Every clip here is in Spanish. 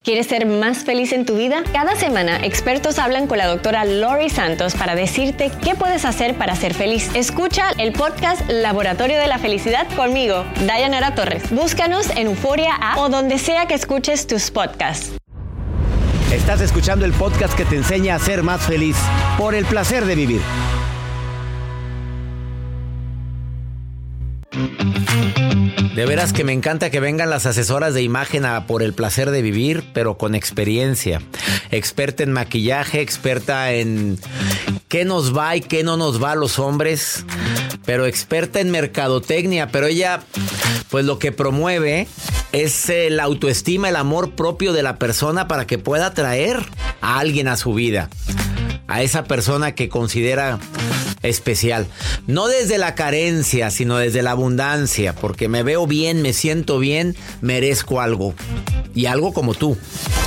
¿Quieres ser más feliz en tu vida? Cada semana, expertos hablan con la doctora Lori Santos para decirte qué puedes hacer para ser feliz. Escucha el podcast Laboratorio de la Felicidad conmigo, Dayanara Torres. Búscanos en Euforia App o donde sea que escuches tus podcasts. Estás escuchando el podcast que te enseña a ser más feliz por el placer de vivir. De veras que me encanta que vengan las asesoras de imagen a Por el Placer de Vivir, pero con experiencia. Experta en maquillaje, experta en qué nos va y qué no nos va a los hombres, pero experta en mercadotecnia. Pero ella, pues lo que promueve es la autoestima, el amor propio de la persona para que pueda atraer a alguien a su vida. A esa persona que considera especial. No desde la carencia, sino desde la abundancia. Porque me veo bien, me siento bien, merezco algo. Y algo como tú.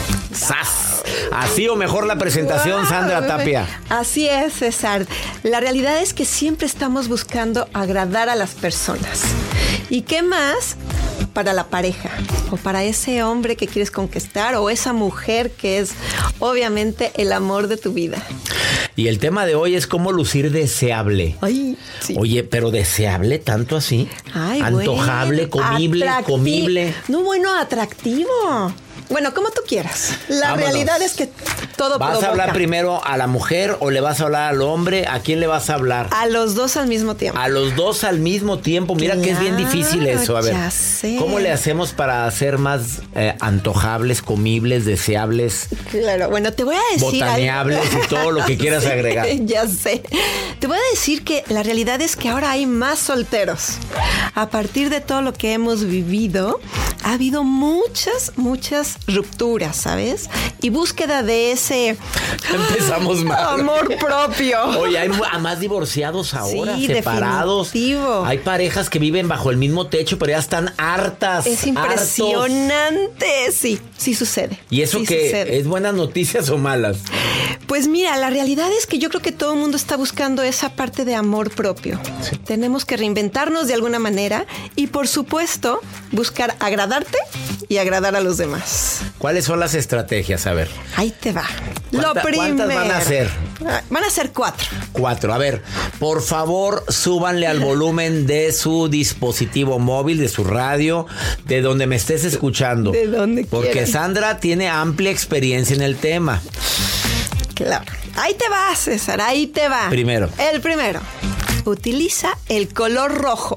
¡Sas! Así o mejor la presentación, Sandra Tapia. Así es, César. La realidad es que siempre estamos buscando agradar a las personas. ¿Y qué más? Para la pareja, o para ese hombre que quieres conquistar, o esa mujer que es obviamente el amor de tu vida. Y el tema de hoy es cómo lucir deseable. Ay, sí. Oye, pero deseable tanto así. Ay, antojable, comible, comible. No, bueno, atractivo. Bueno, como tú quieras. La realidad es que todo ¿Vas provoca. a hablar primero a la mujer o le vas a hablar al hombre? ¿A quién le vas a hablar? A los dos al mismo tiempo. A los dos al mismo tiempo. Mira que es bien difícil eso. A ver, ya sé. ¿Cómo le hacemos para ser más antojables, comibles, deseables? Claro, bueno, te voy a decir botaneables y todo lo que quieras agregar. Ya sé. Te voy a decir que la realidad es que ahora hay más solteros. A partir de todo lo que hemos vivido, ha habido muchas rupturas, ¿sabes? Y búsqueda de ese empezamos mal. Amor propio. Oye, hay más divorciados ahora, sí, separados. Definitivo. Hay parejas que viven bajo el mismo techo, pero ya están hartas. Es impresionante. Hartos. Sí sucede. ¿Y eso sí qué? Sucede. ¿Es buenas noticias o malas? Pues mira, la realidad es que yo creo que todo el mundo está buscando esa parte de amor propio. Sí. Tenemos que reinventarnos de alguna manera y, por supuesto, buscar agradarte y agradar a los demás. ¿Cuáles son las estrategias? A ver. Ahí te va. ¿Cuántas van a ser? Van a ser 4. 4. A ver, por favor, súbanle al volumen de su dispositivo móvil, de su radio, de donde me estés escuchando. De donde Porque quieras. Sandra tiene amplia experiencia en el tema. Claro. Ahí te va, César, ahí te va. Primero. El primero. Utiliza el color rojo.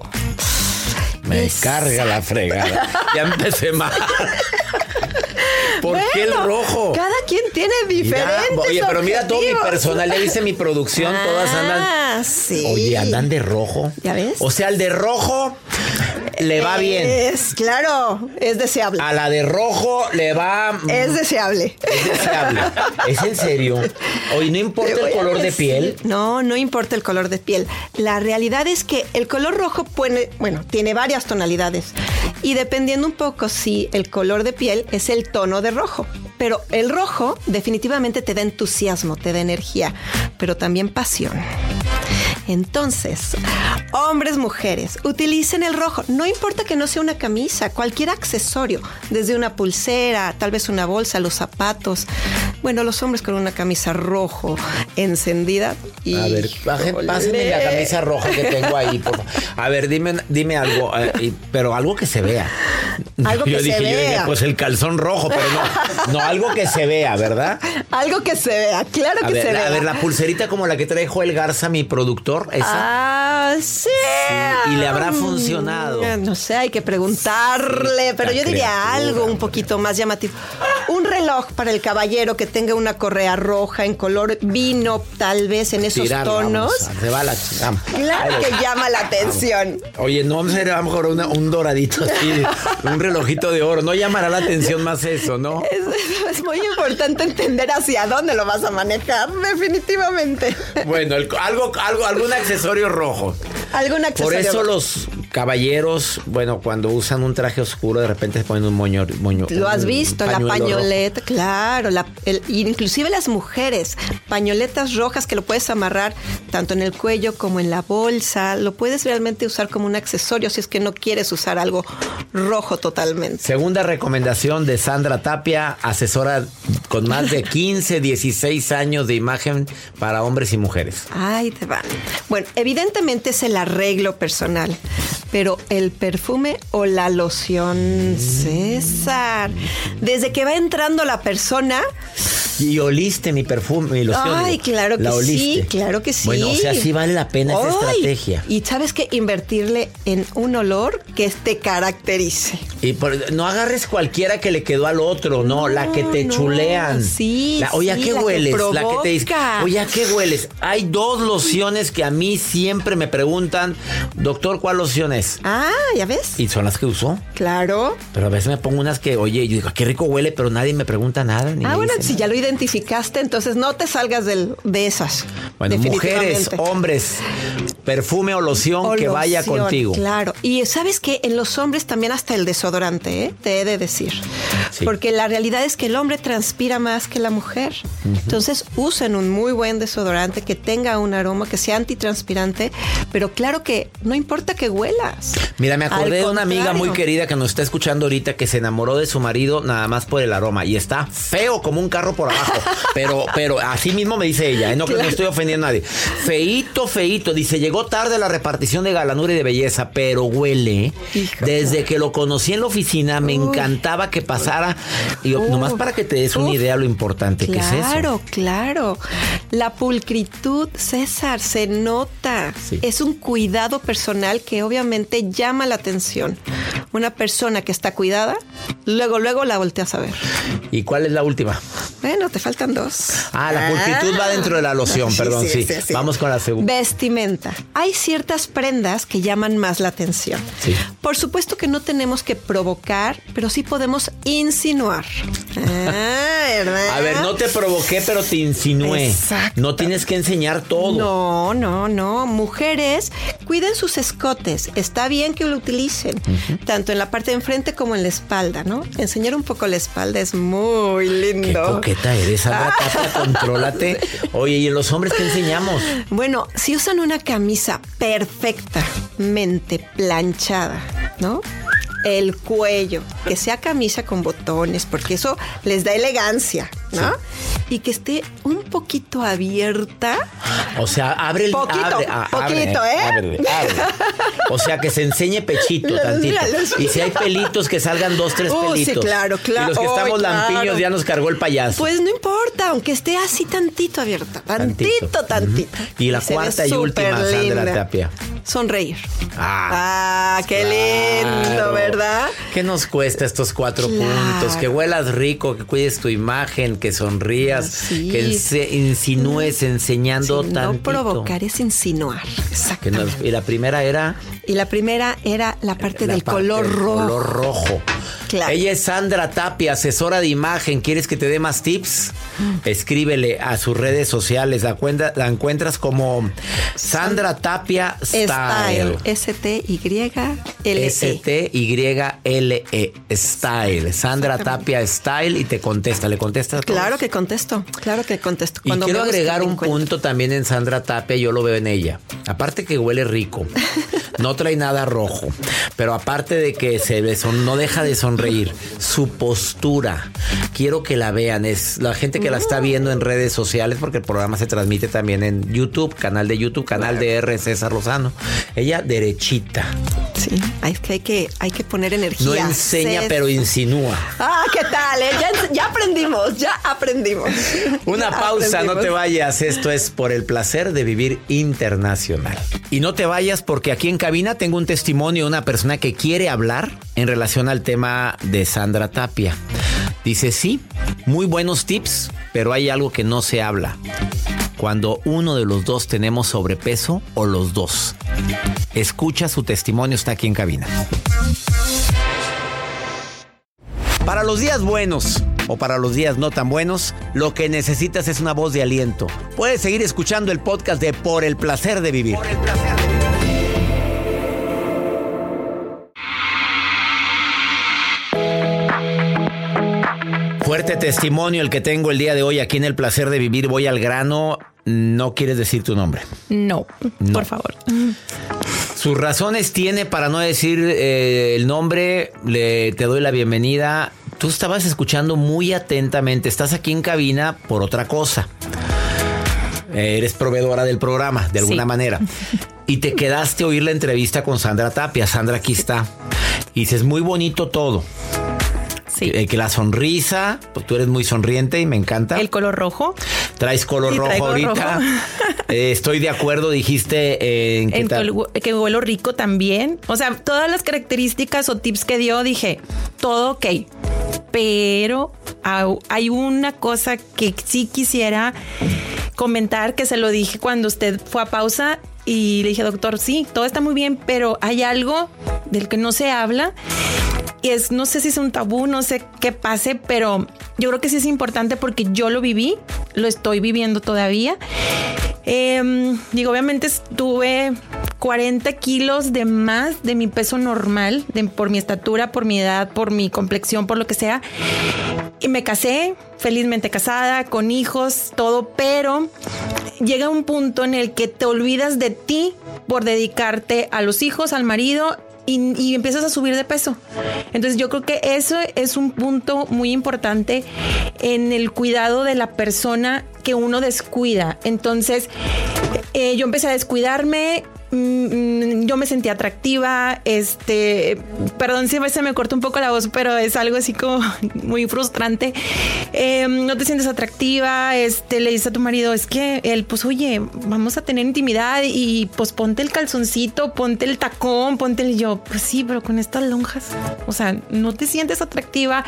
Me carga la fregada. Ya empecé mal. ¿Por qué el rojo? Cada quien tiene diferentes Oye, pero mira todo mi objetivos. personal. Le hice mi producción, todas andan. Sí. Oye, andan de rojo. ¿Ya ves? O sea, al de rojo le va bien. Claro, es deseable. A la de rojo le va. Es deseable. Es deseable. ¿Es en serio? Oye, ¿no importa el color de piel? No importa el color de piel. La realidad es que el color rojo tiene varias tonalidades. Y dependiendo un poco si el color de piel es el tono de rojo. Pero el rojo definitivamente te da entusiasmo, te da energía, pero también pasión. Entonces, hombres, mujeres, utilicen el rojo. No importa que no sea una camisa, cualquier accesorio, desde una pulsera, tal vez una bolsa, los zapatos. Bueno, los hombres con una camisa rojo encendida. Y a ver, pásenme la camisa roja que tengo ahí, por favor. A ver, dime algo, pero algo que se vea. Algo que se vea. Yo dije, pues el calzón rojo, pero no, algo que se vea, ¿verdad? Algo que se vea, claro que se vea. A ver, la pulserita como la que trae Joel Garza, mi productor, ¿esa? Sí. ¿Y le habrá funcionado? No sé, hay que preguntarle, sí, pero yo diría algo un poquito más llamativo. Un reloj para el caballero que tenga una correa roja en color vino, tal vez en esos tonos. Se va la chingada. Claro que llama la atención. Oye, no sería a lo mejor un doradito así, un relojito de oro. No llamará la atención más eso, ¿no? Es muy importante entender hacia dónde lo vas a manejar, definitivamente. Bueno, algún accesorio rojo. Algún accesorio Por eso rojo. Caballeros, bueno, cuando usan un traje oscuro, de repente se ponen un moño. Lo has visto, la pañoleta, rojo. Claro. Inclusive las mujeres, pañoletas rojas que lo puedes amarrar tanto en el cuello como en la bolsa. Lo puedes realmente usar como un accesorio si es que no quieres usar algo rojo totalmente. Segunda recomendación de Sandra Tapia, asesora con más de 15, 16 años de imagen para hombres y mujeres. Ay, te va. Bueno, evidentemente es el arreglo personal. Pero el perfume o la loción, César, desde que va entrando la persona... Y oliste mi perfume, mi loción. Ay, claro que sí, claro que sí. Bueno, o sea, sí vale la pena esa estrategia. Y sabes que invertirle en un olor que te caracterice. Y no agarres cualquiera que le quedó al otro, no, la que te chulean. Sí, oye, ¿a qué hueles? La que te dice, oye, ¿a qué hueles? Hay 2 lociones que a mí siempre me preguntan, doctor, ¿cuál loción es? Ah, ¿ya ves? Y son las que uso. Claro. Pero a veces me pongo unas que, oye, yo digo, qué rico huele, pero nadie me pregunta nada. Ni bueno, si nada. ya lo identificaste, entonces no te salgas de esas. Bueno, mujeres, hombres, perfume o loción que vaya contigo. Claro. Y sabes que en los hombres también hasta el desodorante, te he de decir. Sí. Porque la realidad es que el hombre transpira más que la mujer. Uh-huh. Entonces usen un muy buen desodorante que tenga un aroma, que sea antitranspirante, pero claro que no importa que huelas. Mira, me acordé de una amiga muy querida que nos está escuchando ahorita que se enamoró de su marido nada más por el aroma y está feo como un carro por abajo. Pero así mismo me dice ella, no estoy ofendiendo a nadie. Feíto, dice, llegó tarde la repartición de galanura y de belleza, pero huele. Híjole. Desde que lo conocí en la oficina me encantaba que pasara. Y nomás para que te des una idea lo importante que es eso. Claro. La pulcritud, César, se nota. Sí. Es un cuidado personal que obviamente llama la atención. Una persona que está cuidada, luego la volteas a ver. ¿Y cuál es la última? Bueno, te faltan 2. La pulcritud va dentro de la loción, perdón, sí. Vamos con la segunda. Vestimenta. Hay ciertas prendas que llaman más la atención. Sí. Por supuesto que no tenemos que provocar, pero sí podemos insinuar. ¿Verdad? A ver, no te provoqué, pero te insinué. Exacto. No tienes que enseñar todo. No. Mujeres, cuiden sus escotes. Está bien que lo utilicen, tanto en la parte de enfrente como en la espalda, ¿no? Enseñar un poco la espalda es muy lindo. Qué coqueta eres, Sandra Tapia, contrólate. Oye, ¿y en los hombres qué enseñamos? Bueno, si usan una camisa perfectamente planchada, ¿no? El cuello, que sea camisa con botones, porque eso les da elegancia, ¿no? Sí. Y que esté un poquito abierta. O sea, abre el... Poquito, abre. O sea, que se enseñe pechito tantito. Y si hay pelitos, que salgan 2, 3 pelitos. Sí, claro. Y los que estamos lampiños ya nos cargó el payaso. Pues no importa, aunque esté así tantito abierta. Tantito. Uh-huh. Y la cuarta y última, Sandra Tapia. Sonreír. Qué lindo, ¿verdad? ¿Qué nos cuesta estos 4 puntos? Que huelas rico, que cuides tu imagen, que sonrías, que insinúes enseñando tantito. No provocar es insinuar. Exactamente. Y la primera era... Y la primera era la parte del color rojo. Color rojo. Claro. Ella es Sandra Tapia, asesora de imagen. ¿Quieres que te dé más tips? Escríbele a sus redes sociales. La encuentras como Sandra Tapia Style. S-T-Y-L-E. S-T-Y-L-E. Style. Sandra Tapia Style y te contesta. ¿Le contestas a todos? Claro que contesto. Y quiero agregar un punto también en Sandra Tapia. Yo lo veo en ella. Aparte que huele rico. No trae nada rojo. Pero aparte de que no deja de sonreír. Su postura. Quiero que la vean. Es la gente que la está viendo en redes sociales, porque el programa se transmite también en YouTube, canal de R. César Lozano. Ella derechita. Sí, hay que poner energía. No enseña, pero insinúa. ¿Qué tal? Ya aprendimos. Una pausa, no te vayas. Esto es Por el Placer de Vivir Internacional. Y no te vayas, porque aquí en cabina tengo un testimonio de una persona que quiere hablar en relación al tema de Sandra Tapia. Dice, sí, muy buenos tips, pero hay algo que no se habla. Cuando uno de los dos tenemos sobrepeso o los dos. Escucha su testimonio, está aquí en cabina. Para los días buenos o para los días no tan buenos, lo que necesitas es una voz de aliento. Puedes seguir escuchando el podcast de Por el Placer de Vivir. testimonio el que tengo el día de hoy aquí en El Placer de Vivir. Voy al grano. No quieres decir tu nombre. No, por favor. Sus razones tiene para no decir el nombre. Te doy la bienvenida. Tú estabas escuchando muy atentamente. Estás aquí en cabina por otra cosa. Eres proveedora del programa, de alguna manera. Y te quedaste a oír la entrevista con Sandra Tapia. Sandra, aquí está. Y dices, muy bonito todo. Sí. Que la sonrisa, pues tú eres muy sonriente y me encanta. El color rojo. Traes color rojo ahorita. Rojo. Estoy de acuerdo, dijiste que huelo rico también. O sea, todas las características o tips que dio, dije, todo ok. Pero hay una cosa que sí quisiera comentar, que se lo dije cuando usted fue a pausa y le dije, doctor, sí, todo está muy bien, pero hay algo del que no se habla. Y no sé si es un tabú, no sé qué pase, pero yo creo que sí es importante porque yo lo viví, lo estoy viviendo todavía. Obviamente estuve 40 kilos de más de mi peso normal, por mi estatura, por mi edad, por mi complexión, por lo que sea. Y me casé, felizmente casada, con hijos, todo, pero llega un punto en el que te olvidas de ti por dedicarte a los hijos, al marido, y empiezas a subir de peso. Entonces yo creo que eso es un punto muy importante en el cuidado de la persona que uno descuida. Entonces yo empecé a descuidarme. Yo me sentía atractiva, perdón si se me corta un poco la voz, pero es algo así como muy frustrante. No te sientes atractiva, le dices a tu marido, es que él, pues oye, vamos a tener intimidad y pues ponte el calzoncito, ponte el tacón, y yo, pues sí, pero con estas lonjas, o sea, no te sientes atractiva,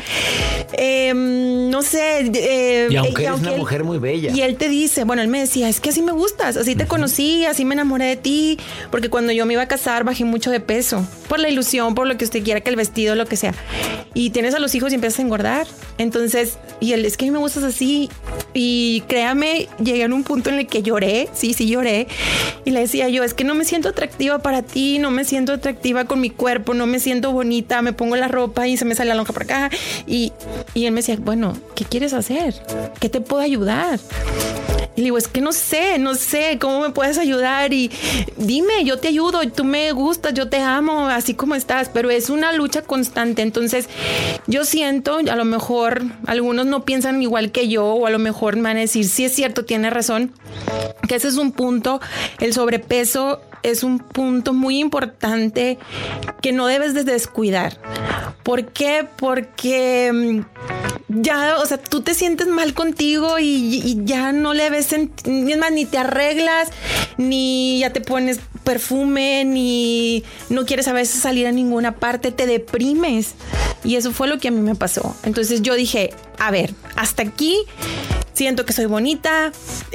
no sé. Y aunque eres una mujer muy bella. Y él te dice, bueno, él me decía, es que así me gustas, así te conocí, así me enamoré de ti. Porque cuando yo me iba a casar bajé mucho de peso. Por la ilusión, por lo que usted quiera, que el vestido, lo que sea. Y tienes a los hijos y empiezas a engordar. Entonces, y él, es que a mí me gustas así. Y créame, llegué a un punto en el que lloré. Sí, lloré. Y le decía yo, es que no me siento atractiva para ti. No me siento atractiva con mi cuerpo. No me siento bonita. Me pongo la ropa y se me sale la lonja por acá. Y él me decía, bueno, ¿qué quieres hacer? ¿Qué te puedo ayudar? Y le digo, es que no sé cómo me puedes ayudar y dime, yo te ayudo, tú me gustas, yo te amo, así como estás, pero es una lucha constante. Entonces yo siento, a lo mejor algunos no piensan igual que yo o a lo mejor me van a decir, sí es cierto, tiene razón, que ese es un punto, el sobrepeso es un punto muy importante que no debes de descuidar. ¿Por qué? Porque ya, o sea, tú te sientes mal contigo y ya no le ves, es más, ni te arreglas, ni ya te pones perfume, ni no quieres a veces salir a ninguna parte, te deprimes. Y eso fue lo que a mí me pasó. Entonces yo dije, a ver, hasta aquí. Siento que soy bonita,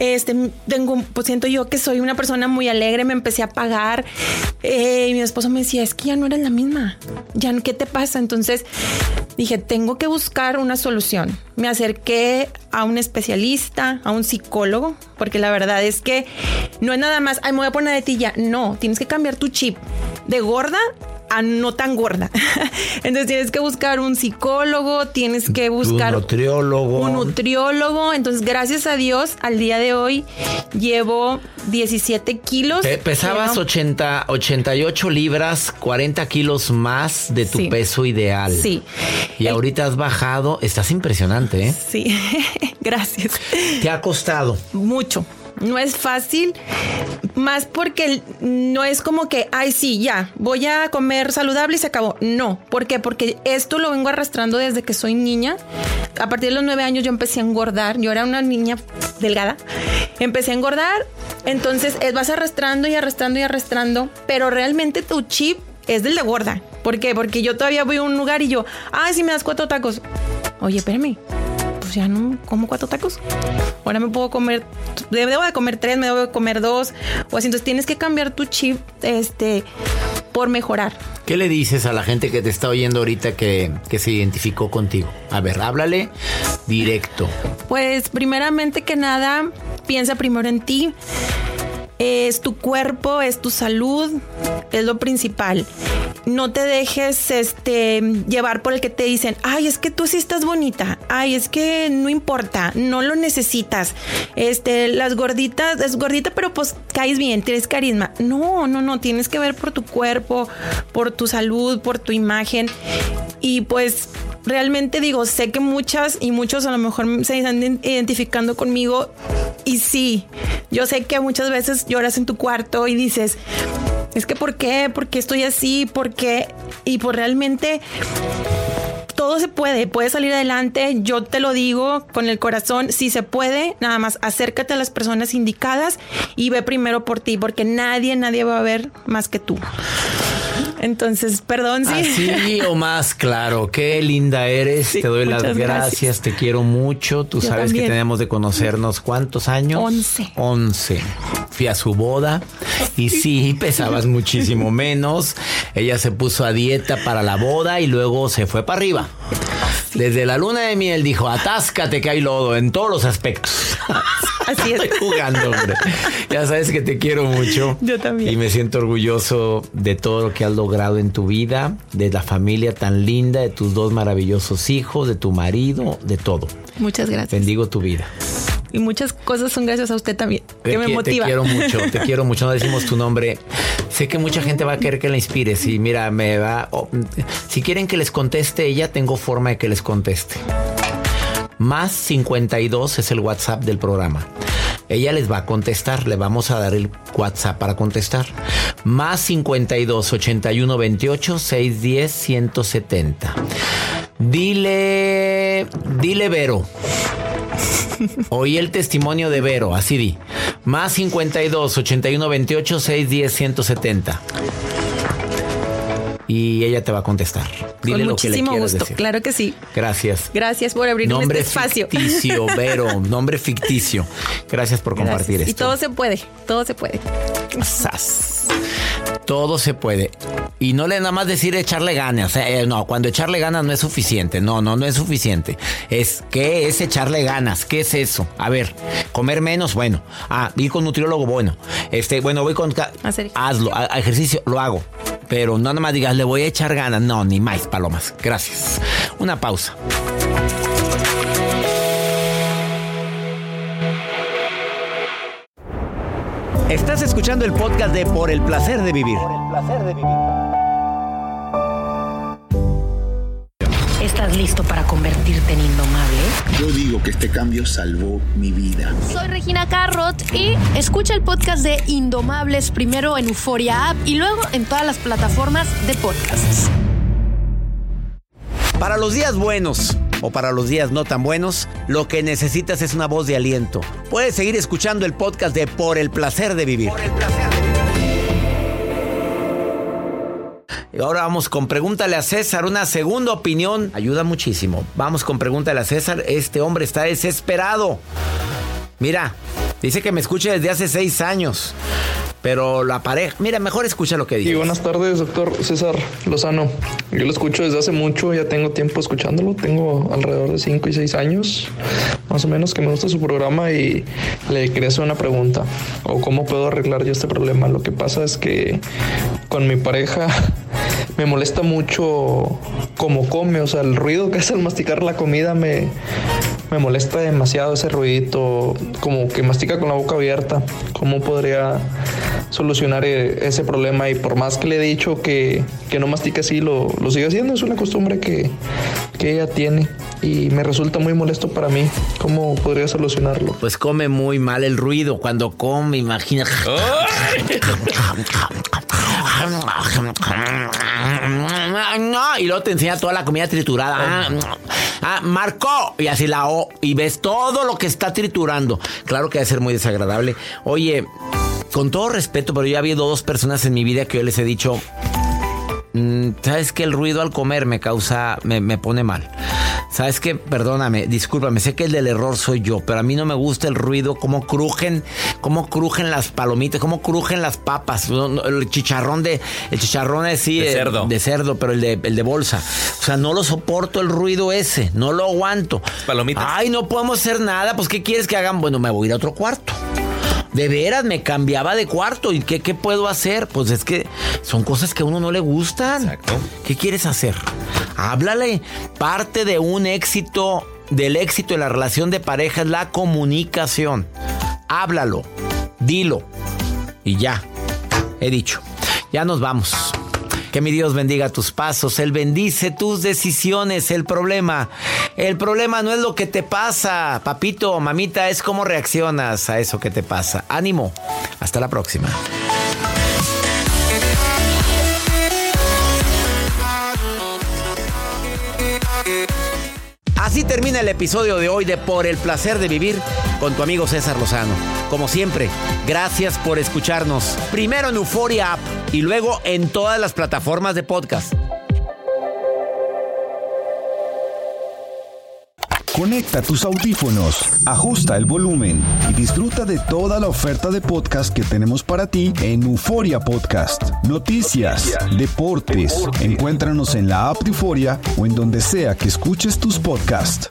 pues siento yo que soy una persona muy alegre, me empecé a pagar. Y mi esposo me decía, es que ya no eres la misma, ya ¿qué te pasa? Entonces dije, tengo que buscar una solución. Me acerqué a un especialista, a un psicólogo, porque la verdad es que no es nada más, ay, me voy a poner de tilla. No, tienes que cambiar tu chip de gorda a no tan gorda. Entonces tienes que buscar un psicólogo, tienes que buscar un nutriólogo. Entonces, gracias a Dios, al día de hoy llevo 17 kilos. Pesabas 88 libras, 40 kilos más de tu peso ideal. Sí. Y ahorita has bajado, estás impresionante, ¿eh? Sí, gracias. ¿Te ha costado? Mucho. No es fácil, más porque no es como que, ay, sí, ya, voy a comer saludable y se acabó. No, ¿por qué? Porque esto lo vengo arrastrando desde que soy niña. A partir de los 9 años yo empecé a engordar. Yo era una niña delgada. Empecé a engordar, entonces vas arrastrando y arrastrando y arrastrando, pero realmente tu chip es del de gorda. ¿Por qué? Porque yo todavía voy a un lugar y yo, ay, si me das 4 tacos. Oye, espérame. Ya no como 4 tacos. Ahora me puedo comer, debo de comer 3, me debo de comer 2 o así. Entonces tienes que cambiar tu chip por mejorar. ¿Qué le dices a la gente que te está oyendo ahorita que se identificó contigo? A ver, háblale directo. Pues primeramente que nada, piensa primero en ti. Es tu cuerpo, es tu salud, es lo principal. no te dejes llevar por el que te dicen, ay, es que tú sí estás bonita, ay, es que no importa, no lo necesitas. Las gorditas, es gordita, pero pues caes bien, tienes carisma. No, tienes que ver por tu cuerpo, por tu salud, por tu imagen. Y pues realmente digo, sé que muchas y muchos a lo mejor se están identificando conmigo. Y sí, yo sé que muchas veces lloras en tu cuarto y dices, es que ¿por qué? ¿Por qué estoy así? ¿Por qué? Y pues realmente todo se puede, puedes salir adelante. Yo te lo digo con el corazón, si se puede, nada más acércate a las personas indicadas y ve primero por ti, porque nadie va a ver más que tú. Entonces, perdón, sí. Así o más, claro. Qué linda eres. Sí, te doy las gracias. Te quiero mucho. Tú sabes también. Que tenemos de conocernos ¿cuántos años? 11. Fui a su boda y sí, pesabas muchísimo menos. Ella se puso a dieta para la boda y luego se fue para arriba. Desde la luna de miel dijo, atáscate que hay lodo en todos los aspectos. Así es. Estoy jugando, hombre. Ya sabes que te quiero mucho. Yo también. Y me siento orgulloso de todo lo que has logrado en tu vida, de la familia tan linda, de tus 2 maravillosos hijos, de tu marido, de todo. Muchas gracias. Bendigo tu vida. Y muchas cosas son gracias a usted también, que me motiva. Te quiero mucho. No decimos tu nombre. Sé que mucha gente va a querer que la inspires. Y mira, si quieren que les conteste ella, tengo forma de que les conteste. Más 52 es el WhatsApp del programa. Ella les va a contestar. Le vamos a dar el WhatsApp para contestar. Más 52 81 28 610 170. Dile Vero. Oí el testimonio de Vero, así di. Más 52 81 28 610 170. Y ella te va a contestar. Dile con lo que le quieras gusto, decir. Claro que sí. Gracias. Gracias por abrirme este espacio. Nombre ficticio, Vero. Nombre ficticio. Gracias por compartir esto. Y todo se puede. ¡Sas! Todo se puede. Y no le nada más decir echarle ganas. No, cuando echarle ganas no es suficiente. No es suficiente. ¿Qué es echarle ganas? ¿Qué es eso? A ver, comer menos, bueno. Ir con nutriólogo, bueno. Voy con... Hazlo, ejercicio, lo hago. Pero no nada más digas, le voy a echar ganas. No, ni más, palomas. Gracias. Una pausa. Estás escuchando el podcast de Por el Placer de Vivir. ¿Estás listo para convertirte en indomable? Yo digo que este cambio salvó mi vida. Soy Regina Carrot y escucha el podcast de Indomables primero en Euforia App y luego en todas las plataformas de podcasts. Para los días buenos o para los días no tan buenos, lo que necesitas es una voz de aliento. Puedes seguir escuchando el podcast de Por el Placer de Vivir. Y ahora vamos con Pregúntale a César, una segunda opinión. Ayuda muchísimo. Vamos con Pregúntale a César. Este hombre está desesperado. Mira, dice que me escucha desde hace 6 años. Pero la pareja... Mira, mejor escucha lo que dice. Y buenas tardes, doctor César Lozano. Yo lo escucho desde hace mucho, ya tengo tiempo escuchándolo. Tengo alrededor de 5 y 6 años, más o menos, que me gusta su programa y le quería hacer una pregunta. O cómo puedo arreglar yo este problema. Lo que pasa es que con mi pareja me molesta mucho cómo come. O sea, el ruido que hace al masticar la comida me molesta demasiado, ese ruidito, como que mastica con la boca abierta. ¿Cómo podría solucionar ese problema? Y por más que le he dicho que no mastique así, lo sigue haciendo. Es una costumbre que ella tiene y me resulta muy molesto para mí. ¿Cómo podría solucionarlo? Pues come muy mal el ruido. Cuando come, imagina... Y luego te enseña toda la comida triturada. Marco. Y así la O. Y ves todo lo que está triturando. Claro que debe ser muy desagradable. Oye, con todo respeto, pero yo ha habido 2 personas en mi vida que yo les he dicho... ¿Sabes qué? El ruido al comer me pone mal. ¿Sabes qué? Perdóname, discúlpame, sé que el del error soy yo, pero a mí no me gusta el ruido, cómo crujen las palomitas, cómo crujen las papas, el chicharrón es sí, de cerdo, pero el de bolsa. O sea, no lo soporto el ruido ese, no lo aguanto. Palomitas. Ay, no podemos hacer nada, pues ¿qué quieres que hagan? Bueno, me voy a ir a otro cuarto. De veras, me cambiaba de cuarto. ¿Y qué puedo hacer? Pues es que son cosas que a uno no le gustan. Exacto. ¿Qué quieres hacer? Háblale. Parte de un éxito, del éxito de la relación de pareja es la comunicación. Háblalo. Dilo. Y ya. He dicho. Ya nos vamos. Que mi Dios bendiga tus pasos. Él bendice tus decisiones. El problema no es lo que te pasa, papito, mamita, es cómo reaccionas a eso que te pasa. Ánimo. Hasta la próxima. Así termina el episodio de hoy de Por el Placer de Vivir con tu amigo César Lozano. Como siempre, gracias por escucharnos. Primero en Euforia App y luego en todas las plataformas de podcast. Conecta tus audífonos, ajusta el volumen y disfruta de toda la oferta de podcast que tenemos para ti en Euforia Podcast. Noticias, deportes. Encuéntranos en la app de Euforia o en donde sea que escuches tus podcasts.